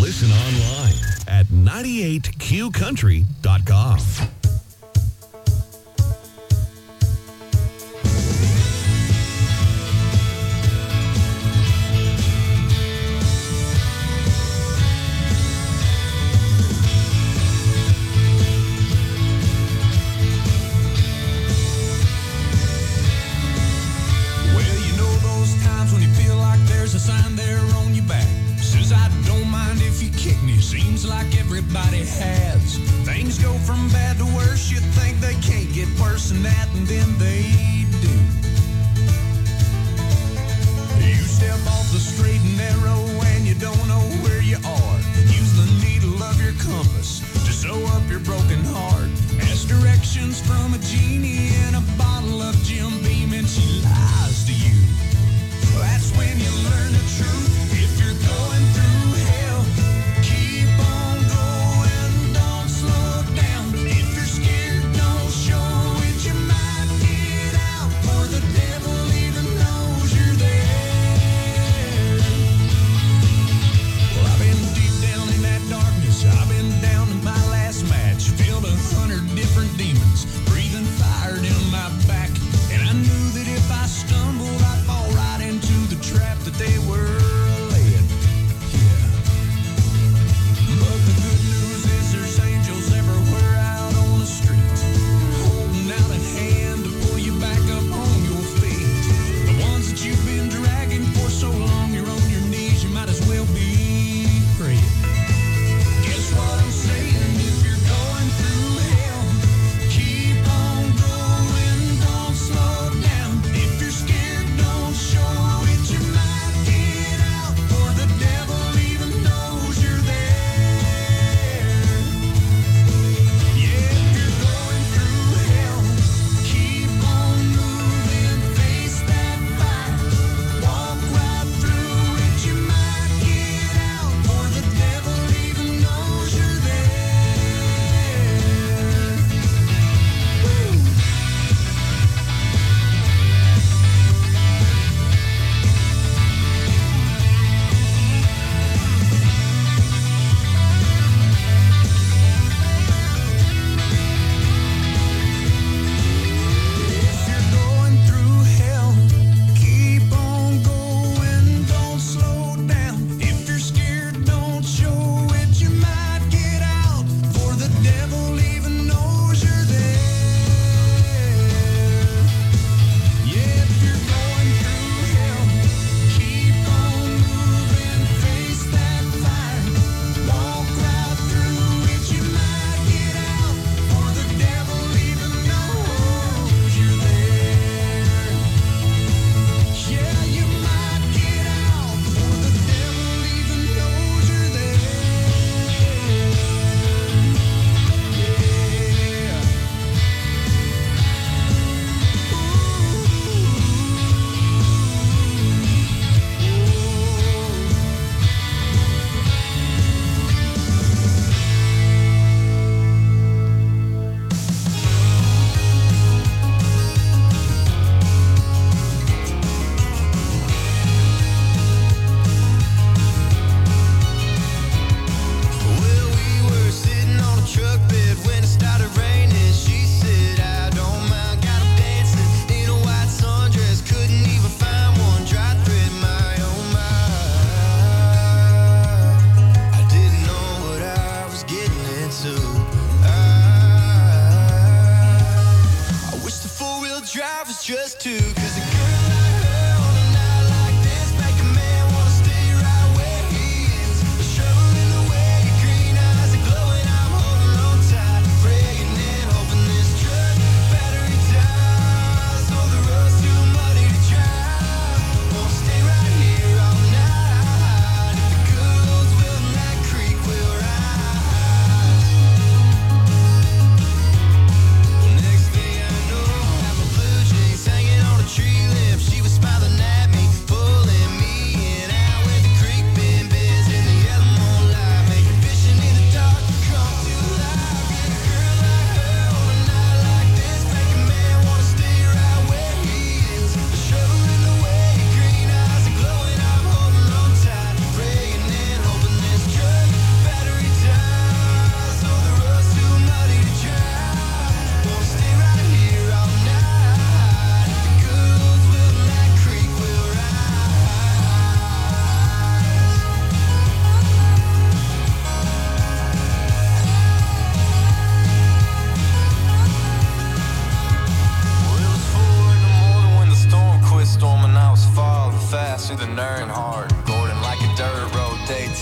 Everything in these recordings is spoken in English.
Listen online at 98qcountry.com. A sign there on your back says I don't mind if you kick me. Seems like everybody has. Things go from bad to worse. You think they can't get worse than that, and then they do. You step off the straight and narrow and you don't know where you are. Use the needle of your compass to sew up your broken heart. Ask directions from a genie in a bottle of Jim Beam, and she lies to you. That's when you learn the truth. If you're going through hell, keep on going, don't slow down. But if you're scared, don't show it. You might get out, or the devil even knows you're there. Well, I've been deep down in that darkness. I've been down to my last match. Filled 100 different demons, breathing fire down my back. And I knew that if I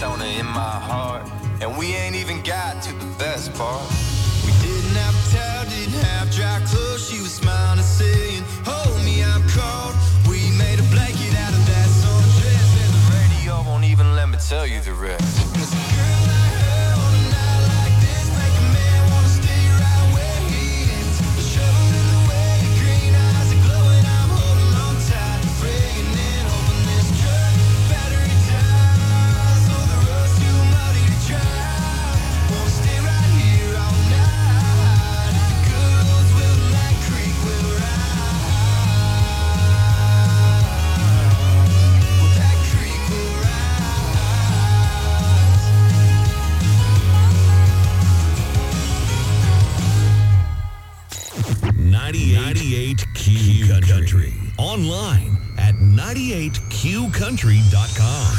Daytona in my heart. And we ain't even got to the best part. We didn't have a towel, didn't have dry clothes. She was smiling and saying, hold me, I'm cold. We made a blanket out of that sundress, and the radio won't even let me tell you the rest. Cause a girl like her on a night like this make a man wanna stay right where he is. The shovel in the way, green eyes are glowing. I'm holding on tight, praying and hoping this truck battery dies. So the road's too muddy to drive. Wanna stay right here all night. The good roads will like creek will rise. Well, that creek will rise. 98 Q Country. Online at 98qcountry.com.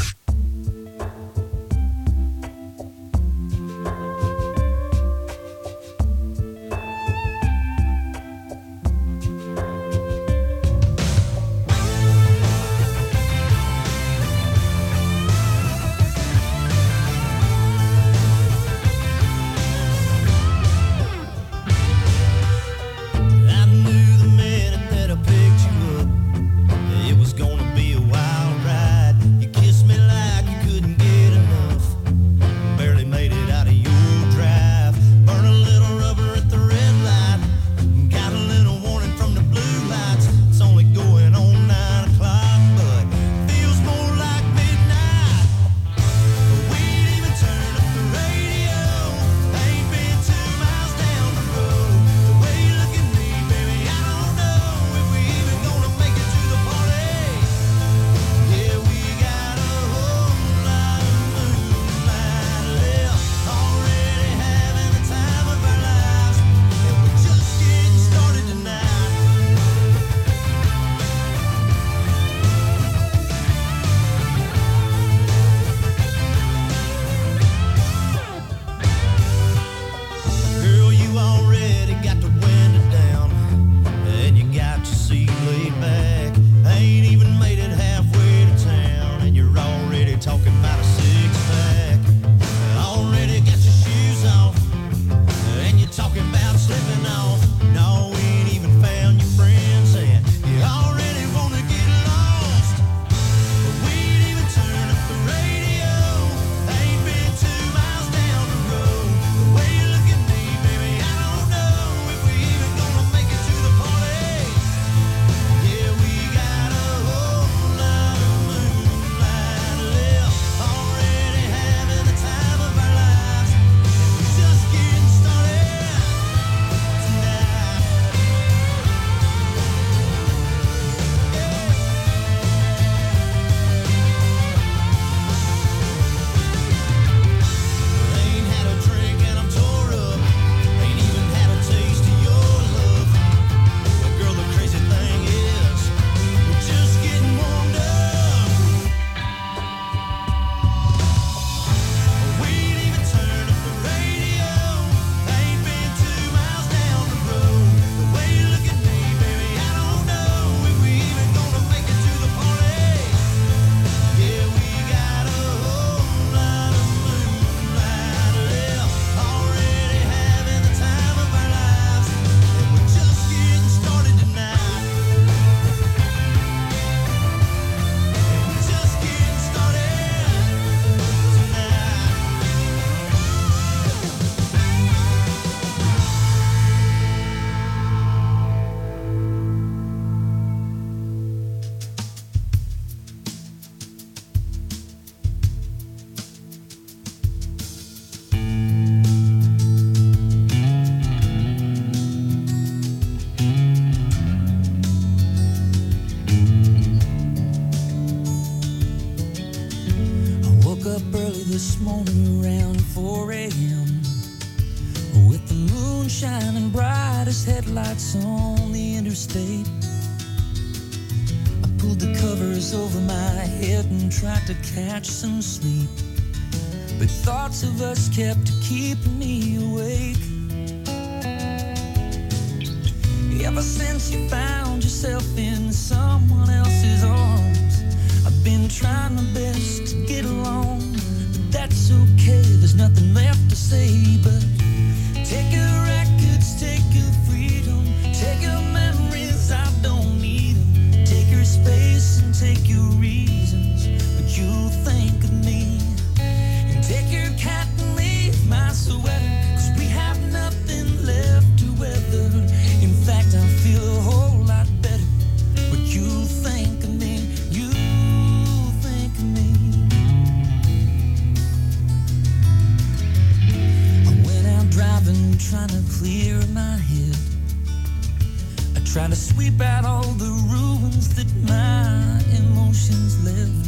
I knew the minute that I picked you up, it was gonna be a wild ride. You kissed me like you couldn't get enough. Barely made it out of your drive. Burn a little rubber at the red light. Got a little warning from the blue lights. It's only going on 9 o'clock, but feels more like midnight. We ain't even turned up the radio. Ain't been 2 miles down the road. The way you look at me, baby, I don't know if we even gonna make it to the party. Yeah, we got a whole lot of moonlight left. Already having the time of our lives, and we're just getting started tonight. Girl, you already got the window down, and you got your seat laid back. Ain't even made it halfway to town, and you're already talking about a six-pack. Already got your shoes off, and you're talking about slipping off. No, we ain't even found your friends, and you already wanna get lost. We ain't even turned up the radio. Ain't been 2 miles down the road. The way you look at me, baby, I don't know if we even gonna make it to the party. Yeah, we got a whole lot of moonlight left. Already having the time of our lives, and we're just getting started tonight. Ain't had a drink and I'm tore up. Ain't even had a taste of your love. But girl, the crazy thing is, we're just getting warmed up. We ain't even turned up the radio. Ain't been 2 miles down the road. The way you look at me, baby, I don't know if we even gonna make it to the party. Yeah, we got a whole lot of moonlight left. Already having the time of our lives, and we're just getting started tonight. And we're just getting started tonight. I woke up early this morning around 4 a.m. with the moon shining bright as headlights on the interstate. I pulled the covers over my head and tried to catch some sleep, but thoughts of us kept keeping me awake. Ever since you found yourself in someone else's arms, I've been trying my best to get along, but it's okay, there's nothing left to say, but take your records, take your freedom, take your memories, I don't need them. Take your space and take your reasons, but you'll think of me. And take your cat and leave my sweater, 'cause we have nothing left to weather. In fact, I feel a whole lot better, but you'll think of me, you'll think of me. I went out driving, trying to clear my head. I try to sweep out all the ruins that my emotions left.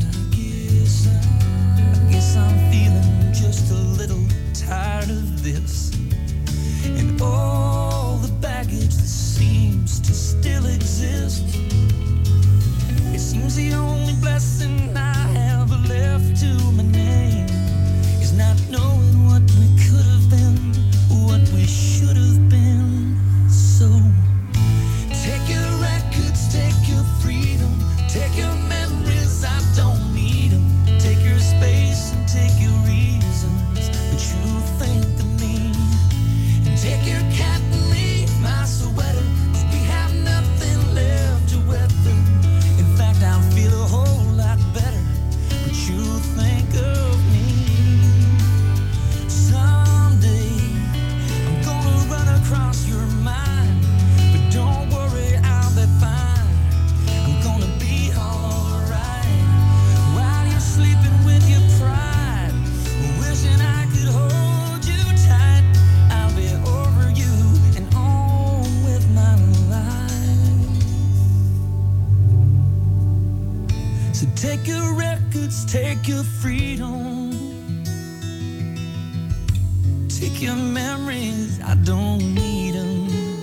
I guess I'm feeling just a little tired of this, and all the baggage that seems to still exist. It seems the only blessing I have left to my name is not knowing what we could have been, what we should have been. So take your records, take your freedom, take your memories, I don't need them. Take your space and take your reasons, but you think of me. And take your cat and leave my sweater, 'cause we have nothing left to weather. In fact, I feel a whole lot better, but you think of me. Someday I'm gonna run across your mind, but don't worry, I'll be fine. I'm gonna be alright while you're sleeping with your pride, wishing I could hold you tight. I'll be over you and on with my life. So take your records, take your freedom, take your memories, I don't need them.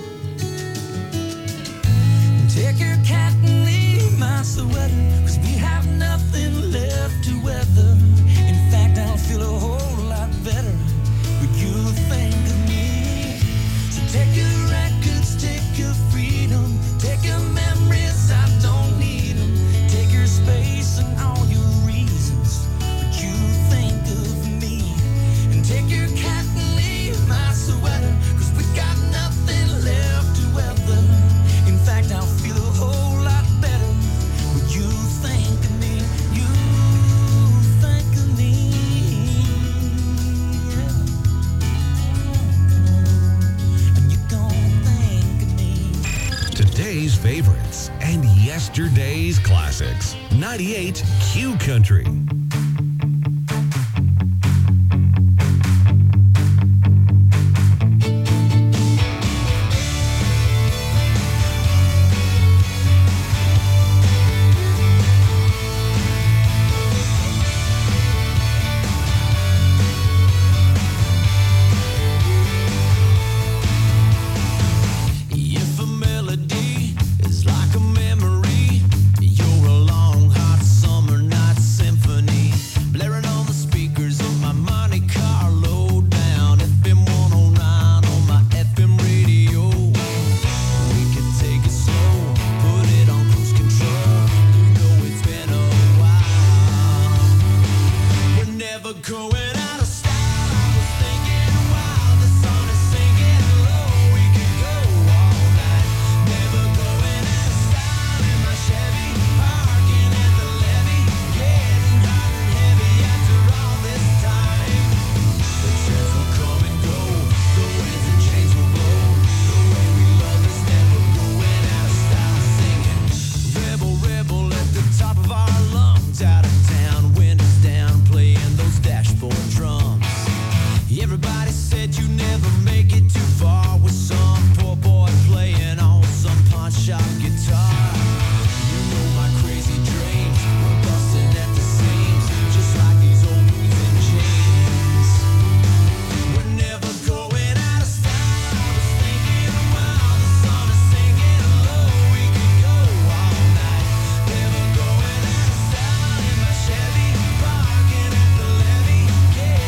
Take your cat and leave my sweater, 'cause we have nothing left to weather. In fact, I'll feel a whole lot better, but you'll think of me. So take your records, take your freedom, take your memories, I don't need them. Take your space and all your reasons, but you think of me. And take your cat and leave my sweater, 'cause we got nothing left to weather. In fact, I'll feel a whole lot better, but you think of me, you think of me, yeah. And you gon' think of me. Today's favorites and yesterday's classics. 98 Q Country. If a melody is like a memory, you're a long, hot summer night symphony, blaring on the speakers of my Monte Carlo down FM 109 on my FM radio. We can take it slow, put it on cruise control. You know it's been a while. We're never going out of style. I was thinking, wow, the sun is sinking low. We could go all night. Never going out of style in my Chevy, parking at the levee, getting hot and heavy after all this time. The trends will come and go, the winds and chains will blow. The way we love is never going out of style. Singing, rebel, rebel at the top of our lungs, out of town, windows down, playing those dashboard drums. Everybody said you never make it too far with some poor boy playing on some pawn shop guitar. You know my crazy dreams were busting at the seams, just like these old boots and jeans. We're never going out of style. I was thinking, wow, the sun is sinking low. We could go all night. Never going out of style in my Chevy, parking at the levee,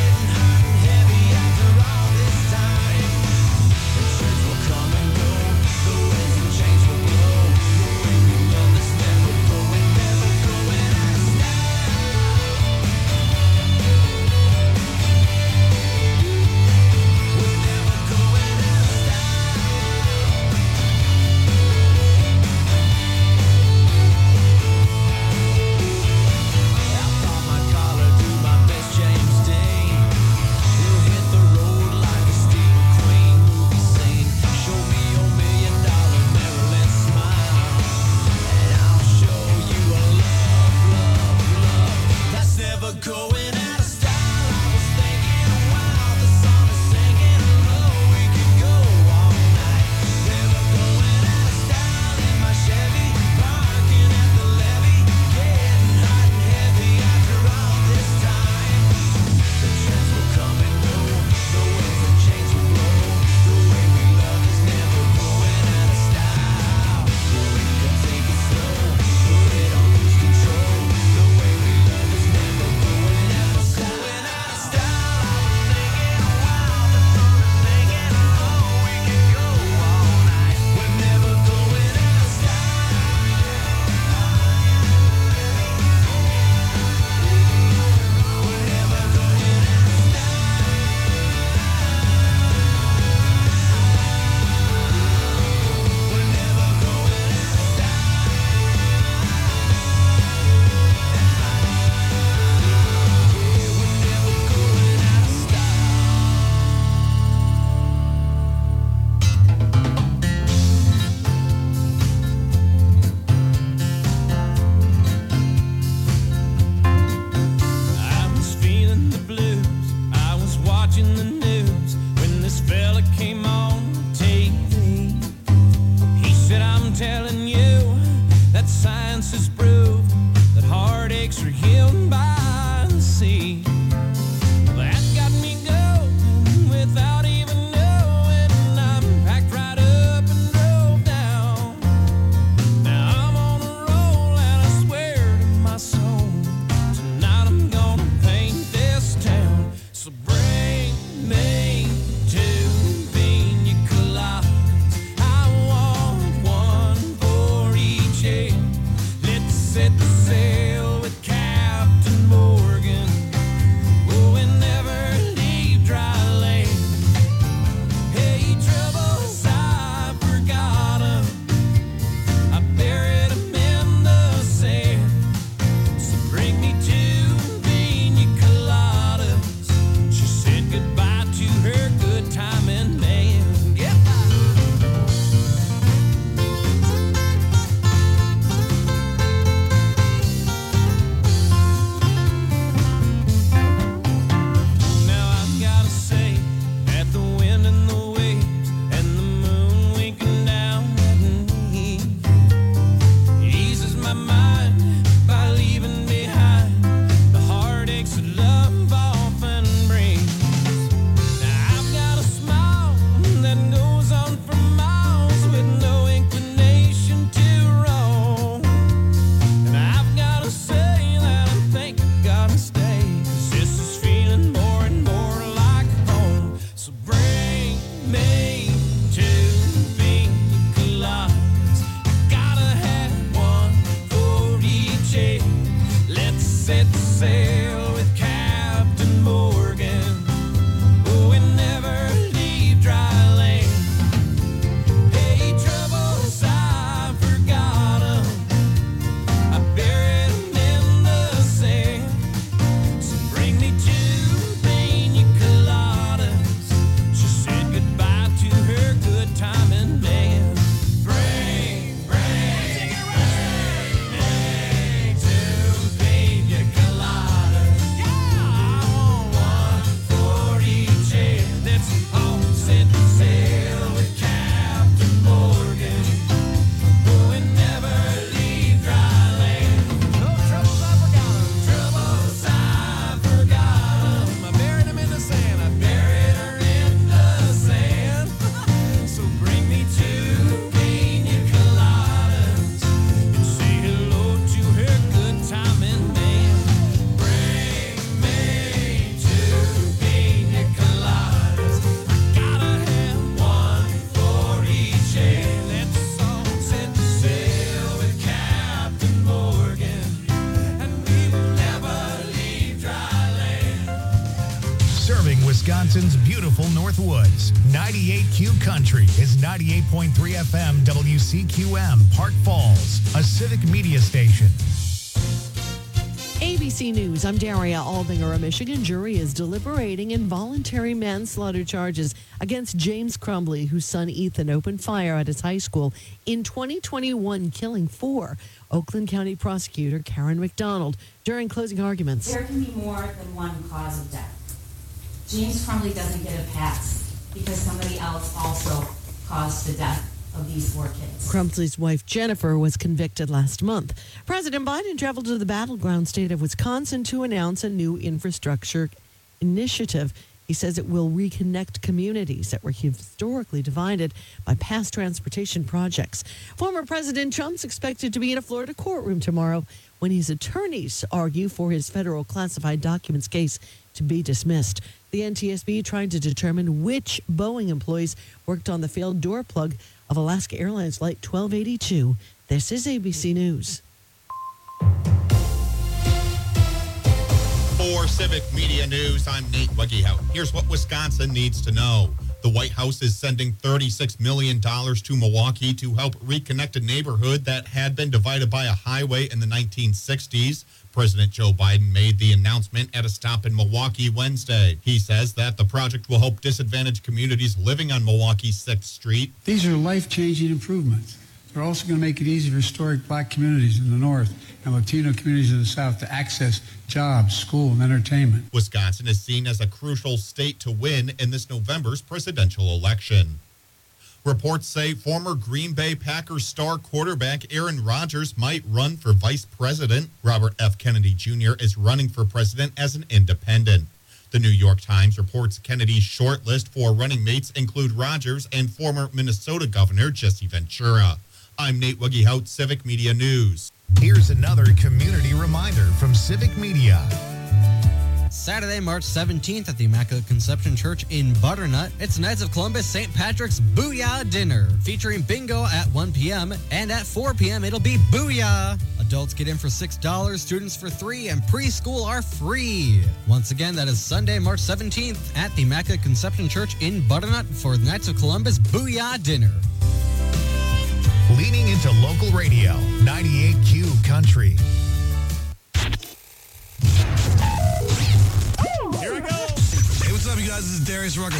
Wisconsin's beautiful Northwoods. 98Q Country is 98.3 FM WCQM, Park Falls, a civic media station. ABC News, I'm Daria Aldinger. A Michigan jury is deliberating involuntary manslaughter charges against James Crumbly, whose son Ethan opened fire at his high school in 2021, killing 4. Oakland County prosecutor Karen McDonald during closing arguments. There can be more than one cause of death. James Crumbly doesn't get a pass because somebody else also caused the death of these 4 kids. Crumbly's wife, Jennifer, was convicted last month. President Biden traveled to the battleground state of Wisconsin to announce a new infrastructure initiative. He says it will reconnect communities that were historically divided by past transportation projects. Former President Trump's expected to be in a Florida courtroom tomorrow when his attorneys argue for his federal classified documents case to be dismissed. The NTSB trying to determine which Boeing employees worked on the failed door plug of Alaska Airlines Flight 1282. This is ABC News. For Civic Media News, I'm Nate Weggehout. Here's what Wisconsin needs to know. The White House is sending $36 million to Milwaukee to help reconnect a neighborhood that had been divided by a highway in the 1960s. President Joe Biden made the announcement at a stop in Milwaukee Wednesday. He says that the project will help disadvantaged communities living on Milwaukee's 6th Street. These are life-changing improvements. They're also going to make it easy for historic black communities in the north and Latino communities in the south to access jobs, school, and entertainment. Wisconsin is seen as a crucial state to win in this November's presidential election. Reports say former Green Bay Packers star quarterback Aaron Rodgers might run for vice president. Robert F. Kennedy Jr. is running for president as an independent. The New York Times reports Kennedy's short list for running mates include Rodgers and former Minnesota Governor Jesse Ventura. I'm Nate Weggehout, Civic Media News. Here's another community reminder from Civic Media. Saturday, March 17th at the Immaculate Conception Church in Butternut, it's Knights of Columbus St. Patrick's Booyah Dinner, featuring bingo at 1 p.m. and at 4 p.m. it'll be Booyah. Adults get in for $6, students for $3, and preschool are free. Once again, that is Sunday, March 17th at the Immaculate Conception Church in Butternut for the Knights of Columbus Booyah Dinner. Leaning into local radio, 98Q Country. Here we go. Hey, what's up, you guys? This is Darius Rucker.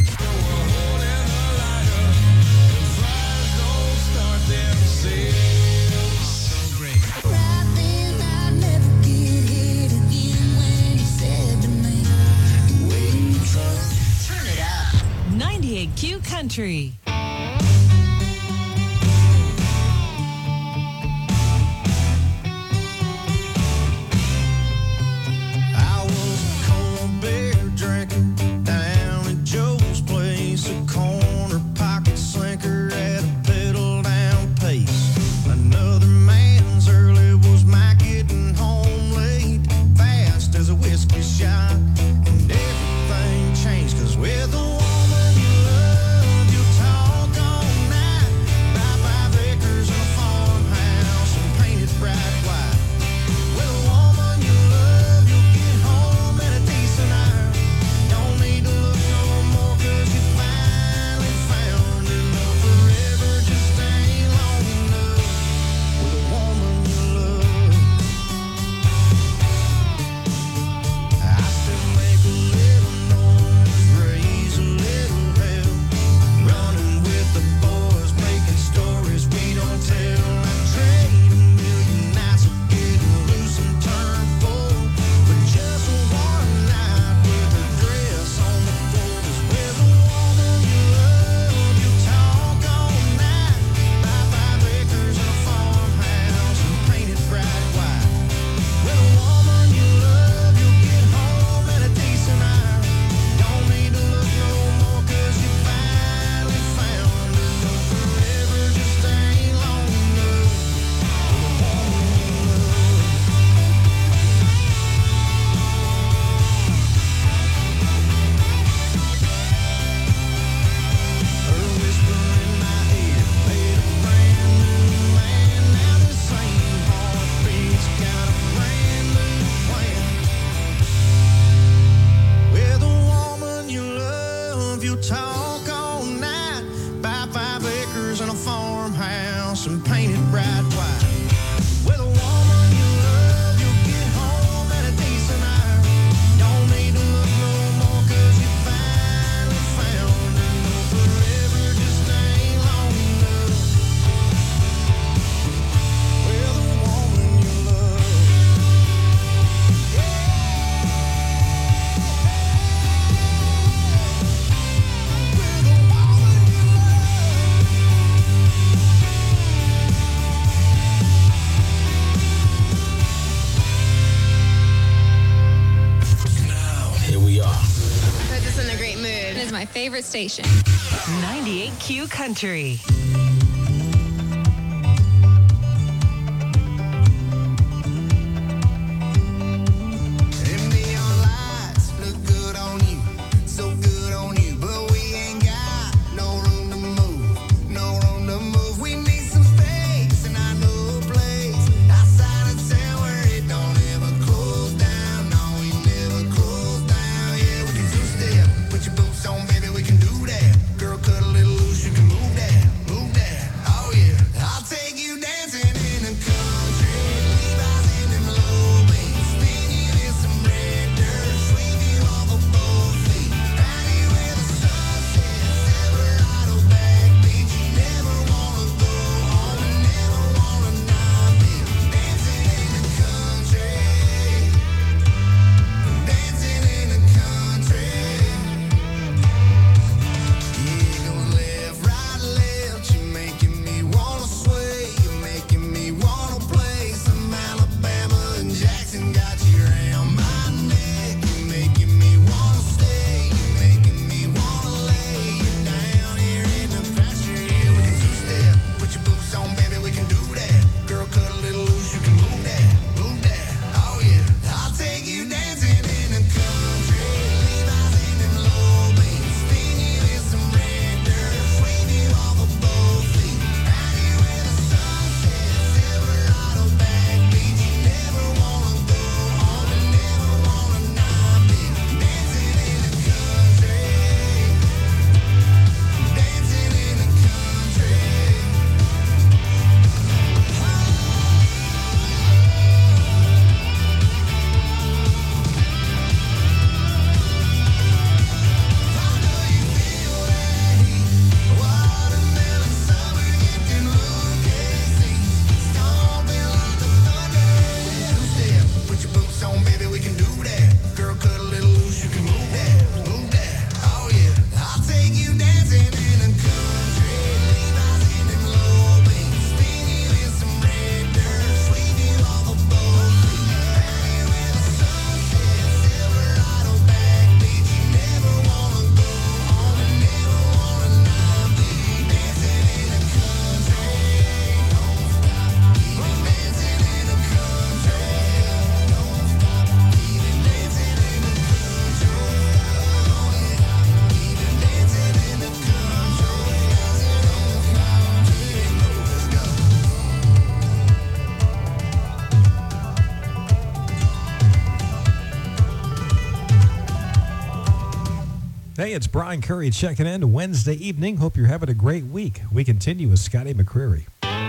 So great. 98Q Country. And everything changed, 'cause with a woman you love, you'll talk Puts us in a great mood. It is my favorite station. 98Q Country. Them neon lights look good on you, so good on you, but we ain't got no room to move, no room to move. We need some space, and I know a place outside of town where it don't ever close down. No, we never close down. Yeah, we can two-step, put your boots on, baby, we can do that. Girl, cut a little loose, you can move that, move that. Oh yeah, I'll take you dancing in the country, Levi's in them low beats, spin you in some red dirt, sweep you off of both feet, ride you where the sun sets, Silverado back beach. You never wanna go home and never wanna not be dancing in the country, dancing in the country. Yeah, go left, right, left. You're making me wanna sway. You're making me wanna play some Alabama and Jackson. Got you around my neck. You're making me wanna stay. You're making me wanna lay you down here in the pasture. Yeah, we can two-step. Put your boots on, baby, we can do that. Girl, cut a little loose, you can move that, move that. Oh yeah, I'll take you dancing in the country. Levi's in them low beats, spin you in some red dirt, sweep you off of both feet, ride you where the sun sets, Silverado back beach. You never wanna go home and never wanna not be dancing in the country, dancing in the country. Watermelon summer, getting low KC, stomping like the thunder. Two-step, put your boots on, baby, we can do that. Girl, cut a little loose, you can move that, move that. Oh yeah, I'll take you dancing in the country. Levi's in them low beats, spin you in some red dirt, sweep you off of both feet, ride you where the sun sets, Silverado back beach. You never wanna go home and never wanna not be dancing in the country. Don't stop, keep it dancing in the country. Don't stop, keep it dancing in the country. Oh yeah, keep it dancing in the country. Let's go. Hey, it's Brian Curry checking in Wednesday evening. Hope you're having a great week. We continue with Scotty McCreery.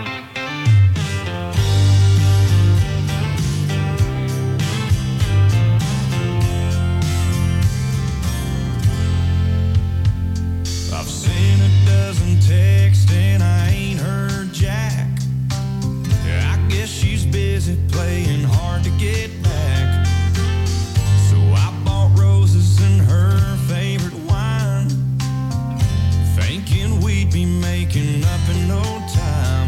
I've seen a dozen texts and I ain't heard Jack. I guess she's busy playing hard to get back. So I bought roses and her favorite wine, thinking we'd be making up in no time.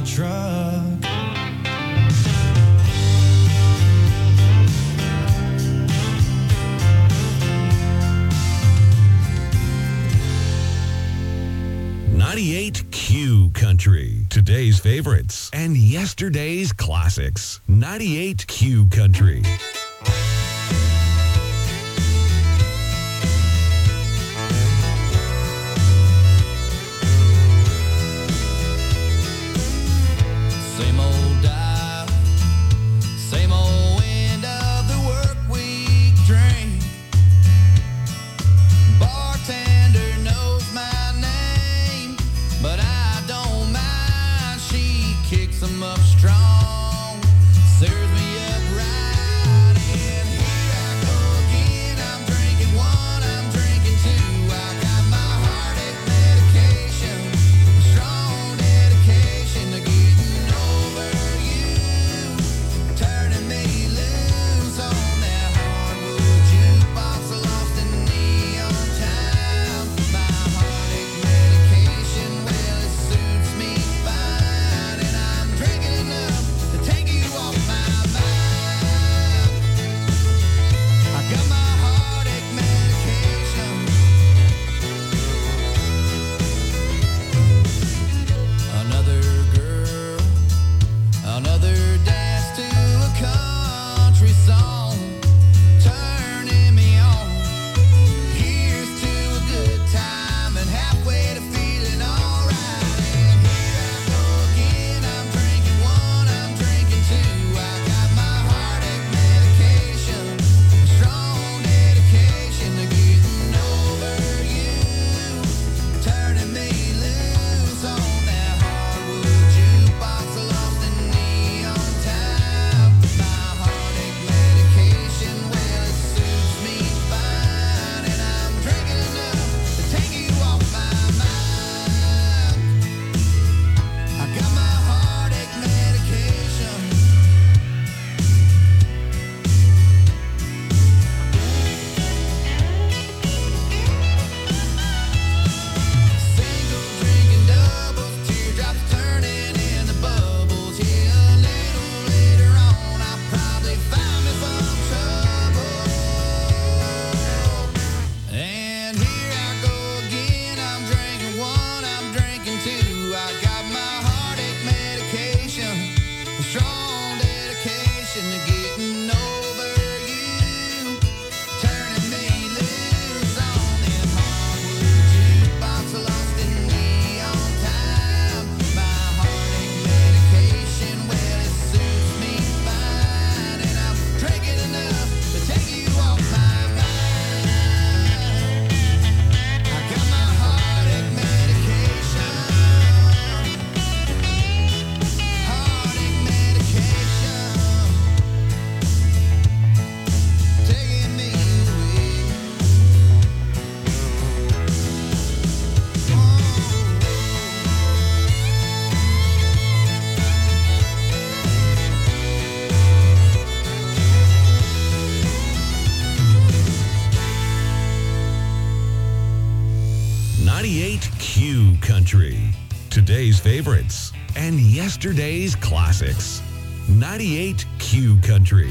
truck. Q Country. Today's favorites and yesterday's classics. 98 Q Country. Same old dial, same old end of the work week drink. Bartender knows my name, but I don't mind. She kicks 'em up strong, serves me up right, and here I go again. I'm drinking one, I'm drinking two. I got my heartache medication, strong dedication to getting over you, turning me loose on that hardwood jukebox, lost in neon town. My heartache medication, well, it suits me fine, and I'm drinking enough to take you off my mind. I got my heartache medication. Another girl, another dance to a country song, turning me on. Here's to a good time and halfway to feeling alright. And here I go again. I'm drinking one, I'm drinking two. I got my heartache medication, strong dedication to getting over you, turning me loose on that hardwood jukebox, lost in neon town. My heartache medication, well, it suits me fine, and I'm drinking enough to take you off my mind. I got my heartache medication. Single drinking doubles, teardrops turning into bubbles. Yeah, a little later on, I'll probably find me some trouble. And here I go again. I'm drinking one, I'm drinking two. I got my heartache medication, a strong dedication to getting over you, turning me loose on that hardwood jukebox, lost in neon time. My heartache medication, well, it suits me fine, and I'm drinking enough to take you off my mind. I got my heartache medication, heartache medication, taking me away. Q Country. Today's favorites and yesterday's classics. 98 Q Country.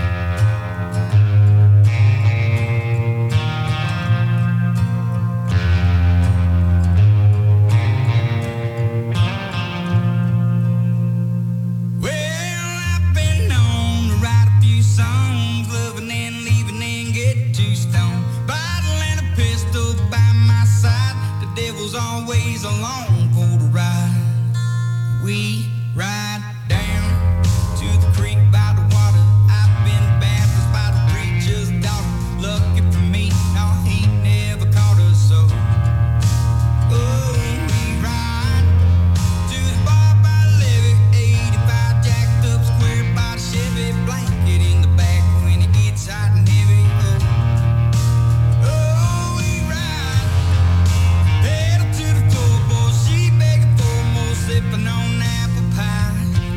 Well, I've been known to write a few songs, loving and leaving and get too stoned. Bottle and a pistol by my side, the devil's always along for the ride. We ride down to the creek by the water. I've been baptized by the preacher's daughter. Lucky for me, no, he never caught us so. Oh, we ride to the bar by the levee, 85 jacked up square body Chevy, blanket in the back when it gets hot and heavy. Oh, we ride, pedal to the floor, boy, she begging for more, sipping on apple pie.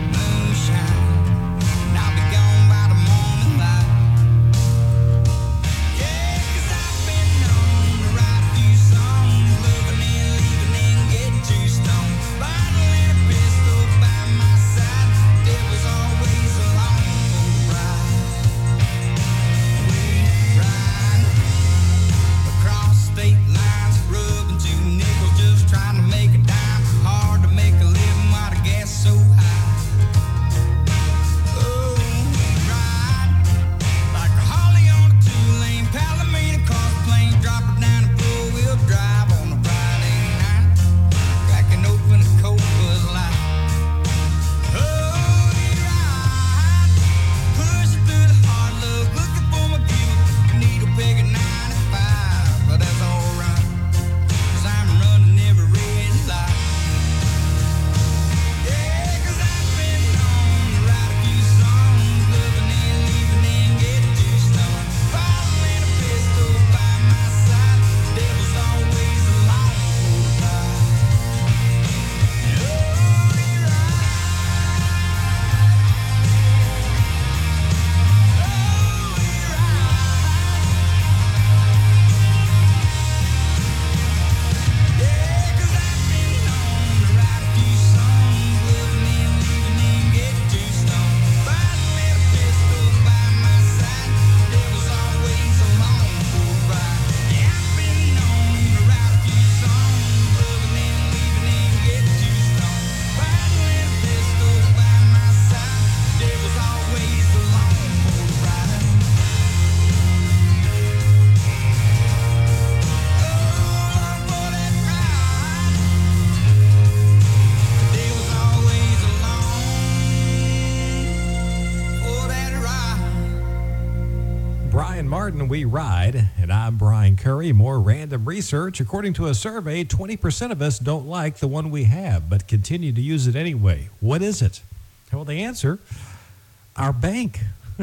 Garden We Ride, and I'm Brian Curry. More random research. According to a survey, 20% of us don't like the one we have, but continue to use it anyway. What is it? Well, the answer, our bank.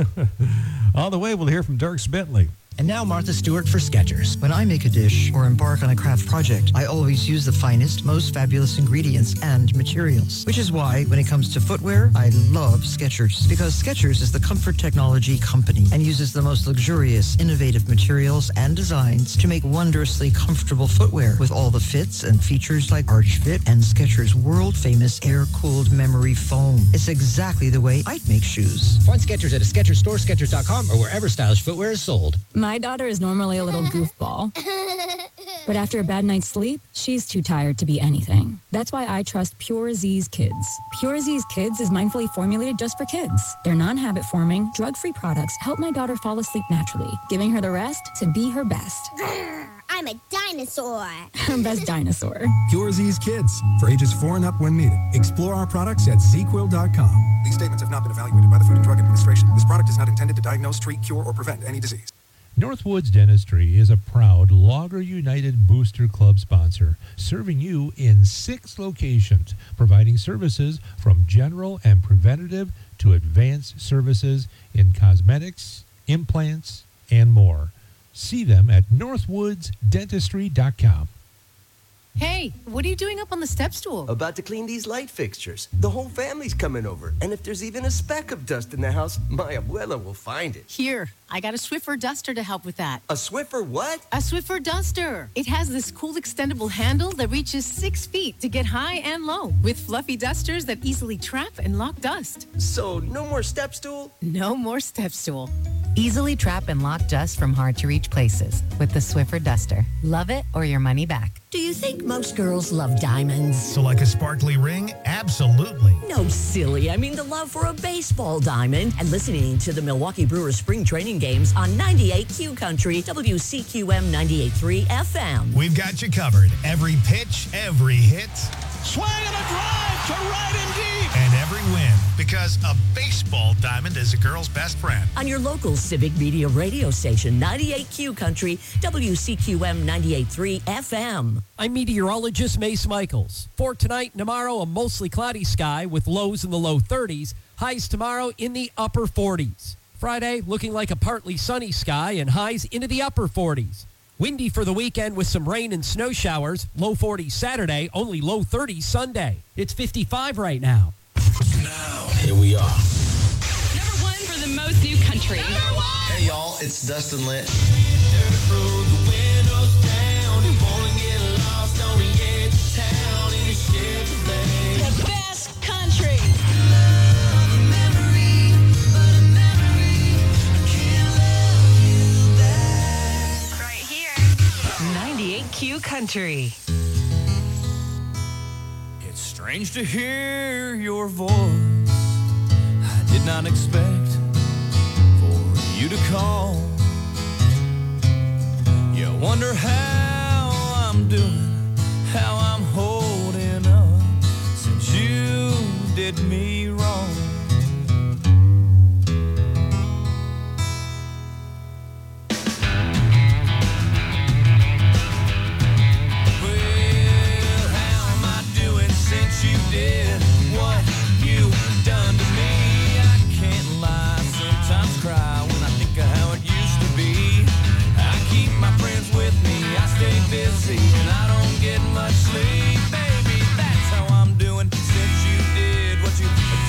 On the way, we'll hear from Dirk Bentley. And now Martha Stewart for Skechers. When I make a dish or embark on a craft project, I always use the finest, most fabulous ingredients and materials. Which is why, when it comes to footwear, I love Skechers. Because Skechers is the comfort technology company and uses the most luxurious, innovative materials and designs to make wondrously comfortable footwear with all the fits and features like Arch Fit and Skechers' world-famous air-cooled memory foam. It's exactly the way I'd make shoes. Find Skechers at a Skechers store, Skechers.com, or wherever stylish footwear is sold. My daughter is normally a little goofball, but after a bad night's sleep, she's too tired to be anything. That's why I trust Pure Z's Kids. Pure Z's Kids is mindfully formulated just for kids. Their non-habit forming, drug-free products help my daughter fall asleep naturally, giving her the rest to be her best. I'm a dinosaur. Her best dinosaur. Pure Z's Kids, for ages 4 and up when needed. Explore our products at ZQuil.com. These statements have not been evaluated by the Food and Drug Administration. This product is not intended to diagnose, treat, cure, or prevent any disease. Northwoods Dentistry is a proud Logger United Booster Club sponsor, serving you in 6 locations, providing services from general and preventative to advanced services in cosmetics, implants, and more. See them at northwoodsdentistry.com. Hey, what are you doing up on the step stool? About to clean these light fixtures. The whole family's coming over. And if there's even a speck of dust in the house, my abuela will find it. Here, I got a Swiffer duster to help with that. A Swiffer what? A Swiffer duster. It has this cool extendable handle that reaches 6 feet to get high and low, with fluffy dusters that easily trap and lock dust. So no more step stool? No more step stool. Easily trap and lock dust from hard-to-reach places with the Swiffer duster. Love it or your money back. Do you think most girls love diamonds? So like a sparkly ring? Absolutely. No, silly. I mean the love for a baseball diamond. And listening to the Milwaukee Brewers spring training games on 98Q Country, WCQM 98.3 FM. We've got you covered. Every pitch, every hit. Swing and a drive to right and deep. And every win. Because a baseball diamond is a girl's best friend. On your local Civic Media radio station, 98Q Country, WCQM 98.3 FM. I'm meteorologist Mace Michaels. For tonight and tomorrow, a mostly cloudy sky with lows in the low 30s. Highs tomorrow in the upper 40s. Friday, looking like a partly sunny sky and highs into the upper 40s. Windy for the weekend with some rain and snow showers. Low 40s Saturday, only low 30s Sunday. It's 55 right now. Now, here we are. Number 1 for the most new country. Hey, y'all, it's Dustin Lynch. The best country. Right here. 98Q Country. It's strange to hear your voice. I did not expect for you to call. You wonder how I'm doing, how I'm holding up since you did me wrong. You did what you done to me. I can't lie, sometimes cry when I think of how it used to be. I keep my friends with me, I stay busy, and I don't get much sleep. Baby, that's how I'm doing since you did what you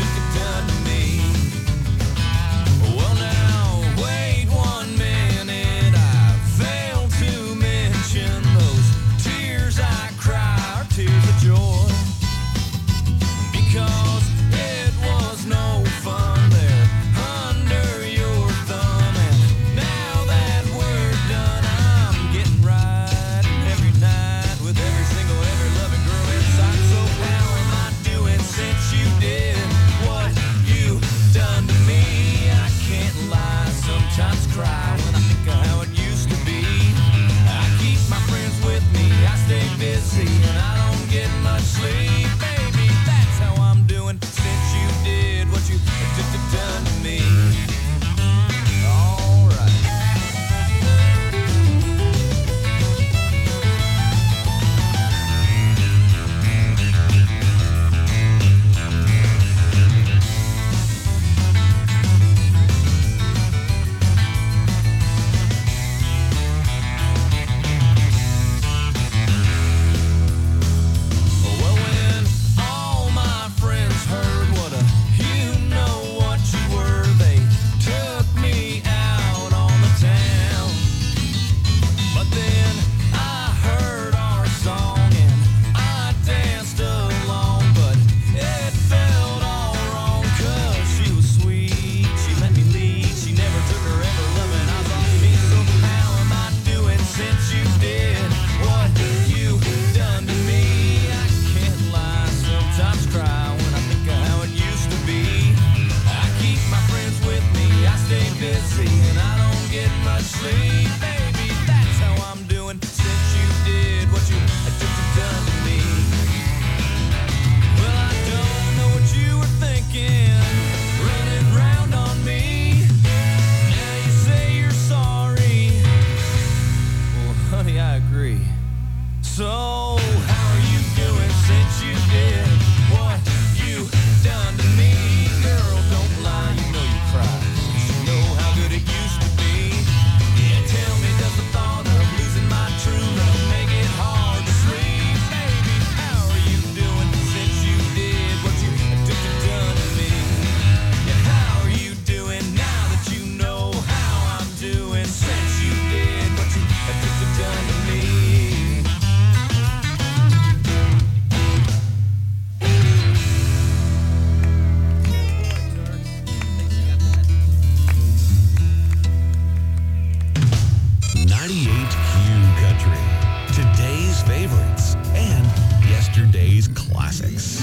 classics.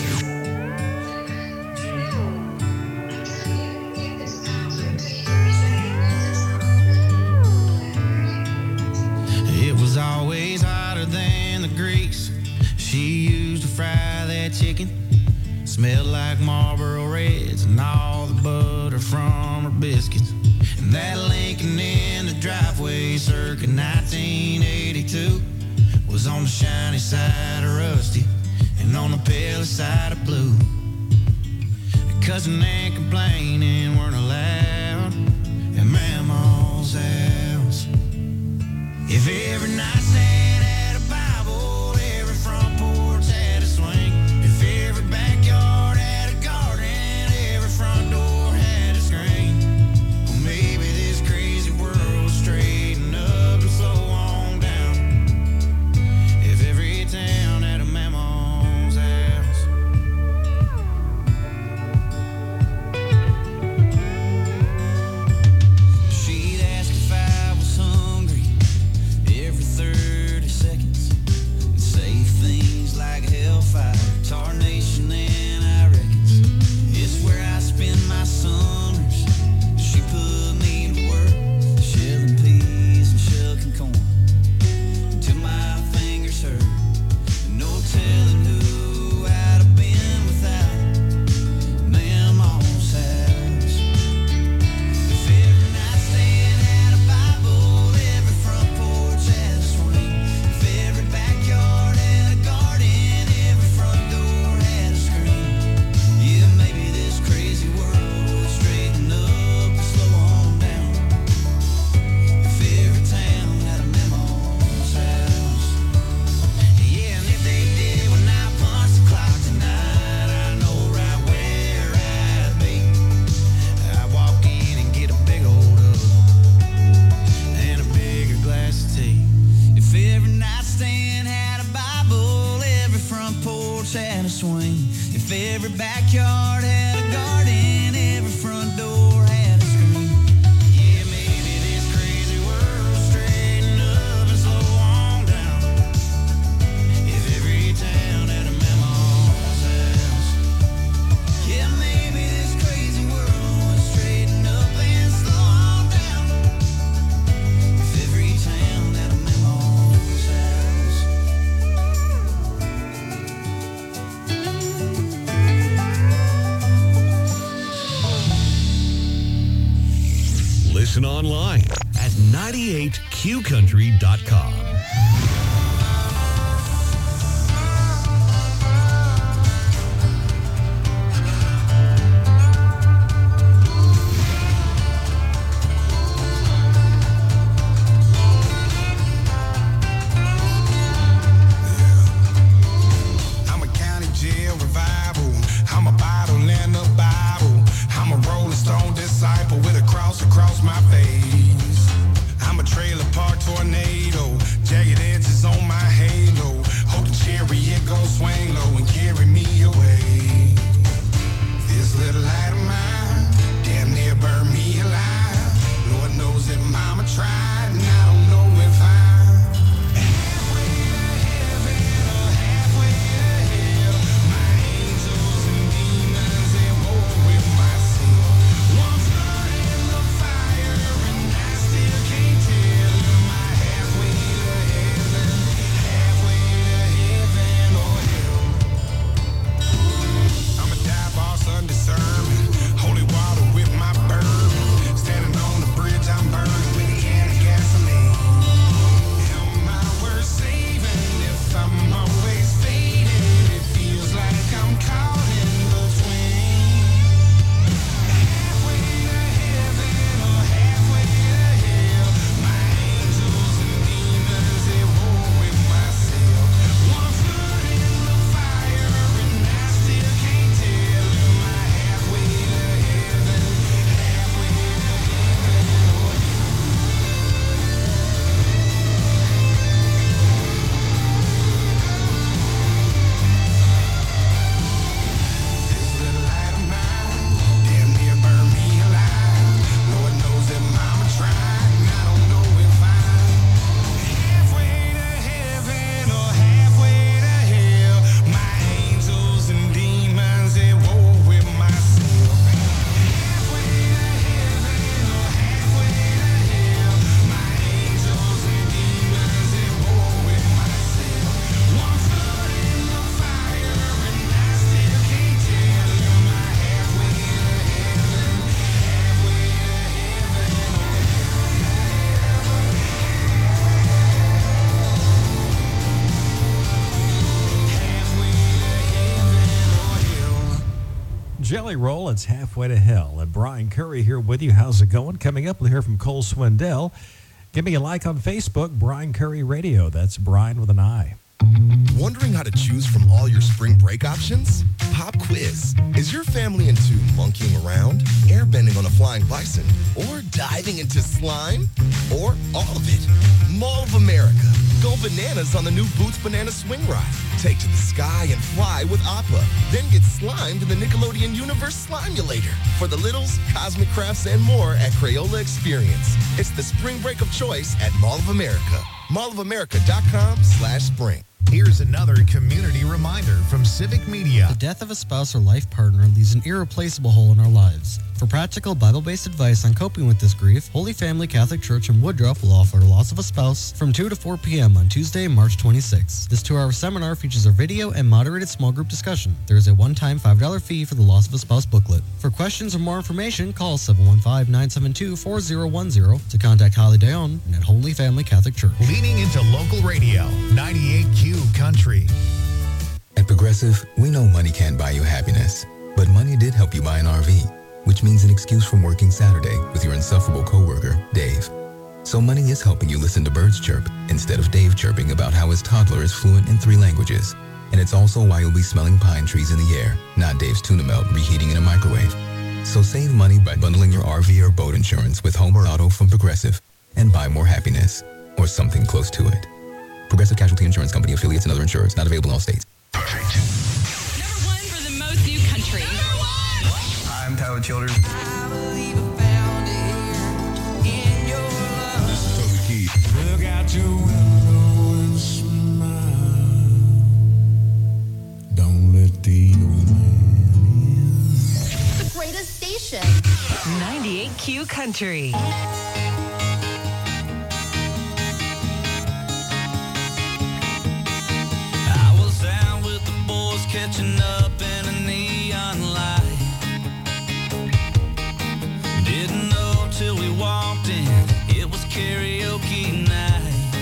It was always hotter than the grease she used to fry that chicken. Smelled like Marlboro Reds and all the butter from her biscuits. And that Lincoln in the driveway circa 1982 was on the shiny side of rusty and on the pale side of blue. Cussing and complaining weren't allowed at Mama's house. If every nightstand had a Bible, every front porch had a swing. If every backyard had a garden, every front door had a screen. Well, maybe this crazy world would straighten up and slow on down. If every town had a Mama's house. She'd ask if I was hungry every 30 seconds and say things like hellfire, tarnation, and I reckons it's where I spend my summers. She put me to work, shelling peas and shucking corn till my fingers hurt. No telling who I'd have been without Mama's house. If every nightstand had a Bible, every front porch had a swing. If every backyard had a garden, every front door had a screen. Yeah, maybe this crazy world would straighten up and slow on down. If every town had a Mama's house. Yeah, and if they did when I punch the clock tonight, I know right where I'd be. I'd walk in and get a big old hug and a bigger glass of tea. If every nightstand had a Bible, every front porch had a swing. If every backyard had a garden, every front door had a screen. Yeah, maybe this crazy world would straighten up and slow on down. If every town had a Mama's house. Yeah, maybe this crazy world would straighten up and slow on down. If every town had a Mama's house. Listen online at 98qcountry.com. I'm a county jail revival. I'm a bottle and a Bible. I'm a Rolling Stone disciple with a cross across my face. I'm a trailer park tornado. Jagged edges on my halo. Hope the chariot gon' swing low and carry me away. This little light of mine damn near burned me alive. Lord knows that mama tried and I don't know if I'm halfway to heaven or halfway to hell. My angels and demons at war with myself. One foot in the fire and I still can't tell. Am I halfway Jelly Roll, it's Halfway to Hell. And Brian Curry here with you. How's it going? Coming up, we'll hear from Cole Swindell. Give me a like on Facebook, Brian Curry Radio. That's Brian with an I. Wondering how to choose from all your spring break options? Pop quiz. Is your family into monkeying around, airbending on a flying bison, or diving into slime? Or all of it? Mall of America. Go bananas on the new Boots Banana Swing Ride. Take to the sky and fly with Appa. Then get slimed in the Nickelodeon Universe Slimulator. For the littles, cosmic crafts, and more at Crayola Experience. It's the spring break of choice at Mall of America. mallofamerica.com/spring. Here's another community reminder from Civic Media. The death of a spouse or life partner leaves an irreplaceable hole in our lives. For practical Bible-based advice on coping with this grief, Holy Family Catholic Church in Woodruff will offer Loss of a Spouse from 2 to 4 p.m. on Tuesday, March 26th. This 2-hour seminar features a video and moderated small group discussion. There is a one-time $5 fee for the Loss of a Spouse booklet. For questions or more information, call 715-972-4010 to contact Holly Dion at Holy Family Catholic Church. Leaning into local radio, 98Q Country. At Progressive, we know money can't buy you happiness, but money did help you buy an RV, which means an excuse from working Saturday with your insufferable coworker, Dave. So money is helping you listen to birds chirp instead of Dave chirping about how his toddler is fluent in 3 languages. And it's also why you'll be smelling pine trees in the air, not Dave's tuna melt reheating in a microwave. So save money by bundling your RV or boat insurance with home or auto from Progressive and buy more happiness, or something close to it. Progressive Casualty Insurance Company, affiliates, and other insurers. Not available in all states. Number 1 for the most new country. I'm Tyler Childers. This is Toby Keith. Look out your window and smile. Don't let the old man in. The greatest station. 98Q Country. Catching up in a neon light. Didn't know till we walked in, it was karaoke night.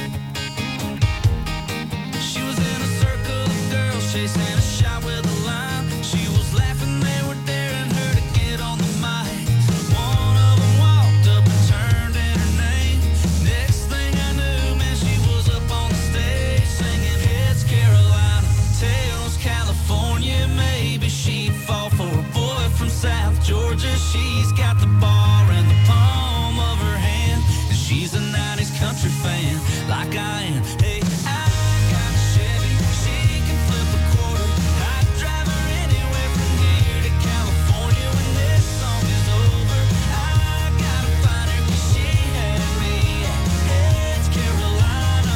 She was in a circle of girls chasing a shot with a line. She was laughing, they were daring her to get on the mic. One of them walked up and turned in her name. Next thing I knew, man, she was up on the stage singing Heads Carolina, Tails California. Maybe she'd fall for a boy from South Georgia. She's got the bar in the palm of her hand, and she's a 90s country fan like I am. Hey, I got a Chevy, she can flip a quarter. I'd drive her anywhere from here to California when this song is over. I gotta find her 'cause she had me at Heads Carolina.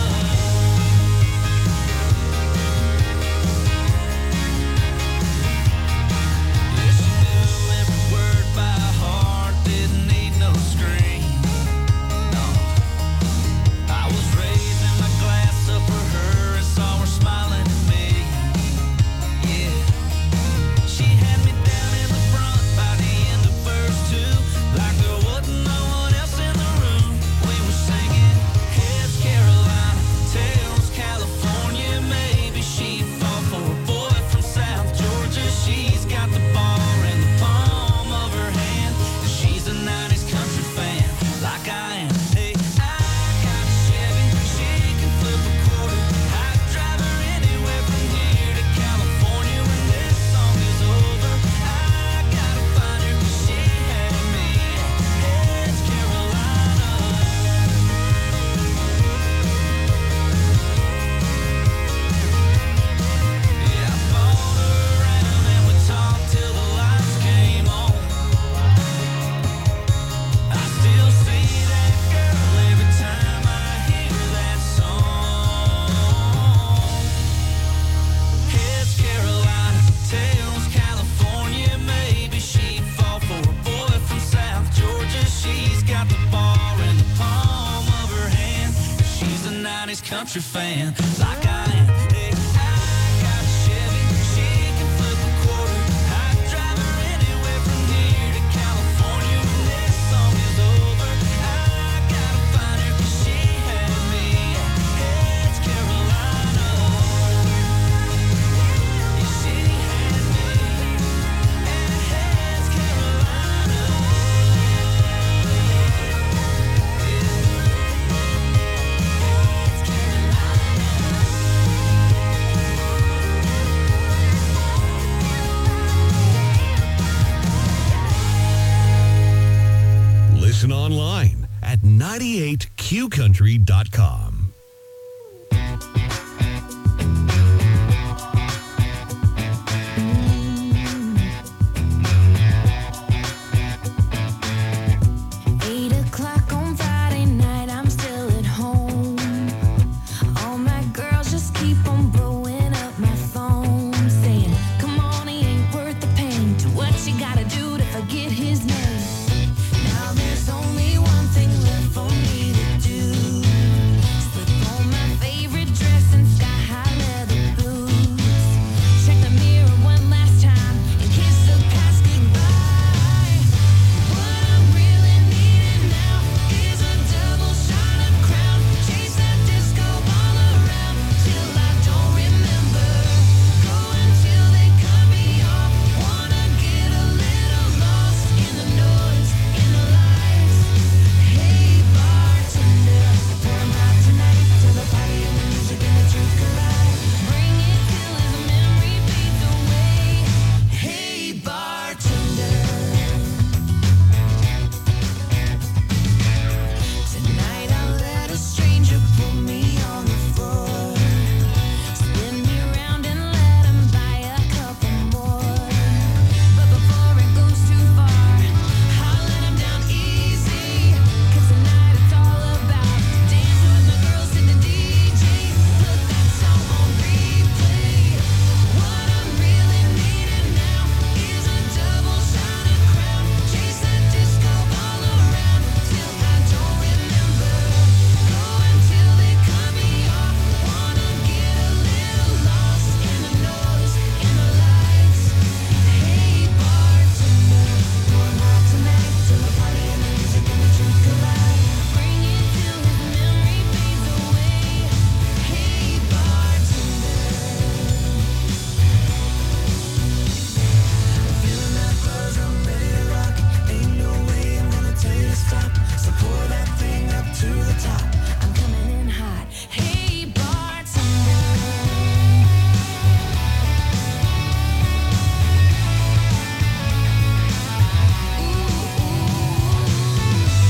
Country fan like I am. Hey, I got a Chevy, she can flip a quarter. I'd drive her anywhere from here to California when this song is over. I gotta find her 'cause she had me at Heads Carolina. Yeah, she had me at Heads 98qcountry.com.